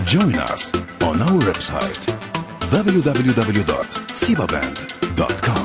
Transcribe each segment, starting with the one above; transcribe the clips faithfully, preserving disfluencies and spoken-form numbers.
Join us on our website w w w dot sibaband dot com.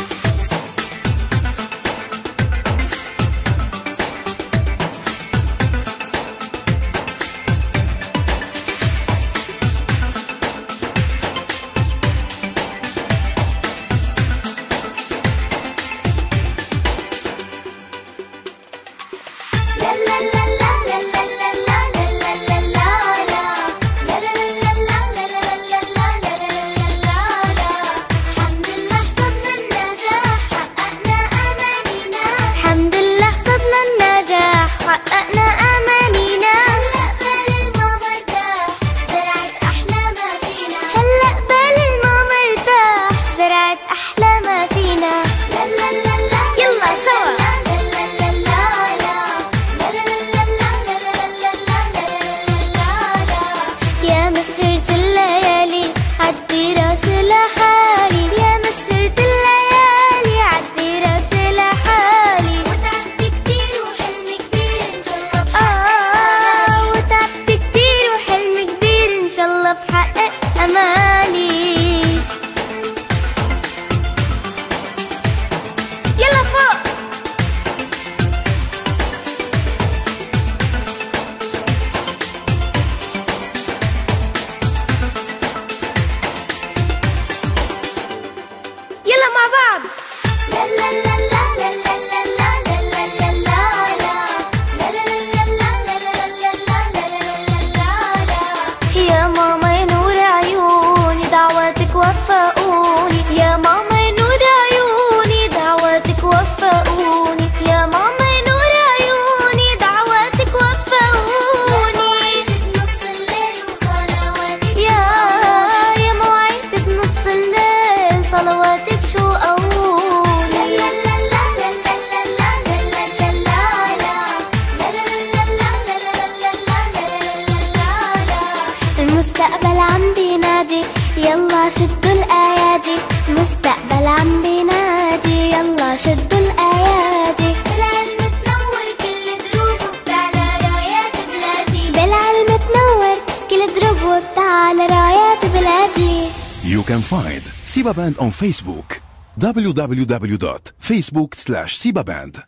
المستقبل عم بينادي يلا شدوا الأيادي، المستقبل عم بينادي يلا شدوا الأيادي. بالعلم تنور كل دروب وبتعلى رايات بلادي، بالعلم تنور كل دروب وبتعلى رايات بلادي. You can find Sibaband on Facebook w w w dot facebook slash sibaband.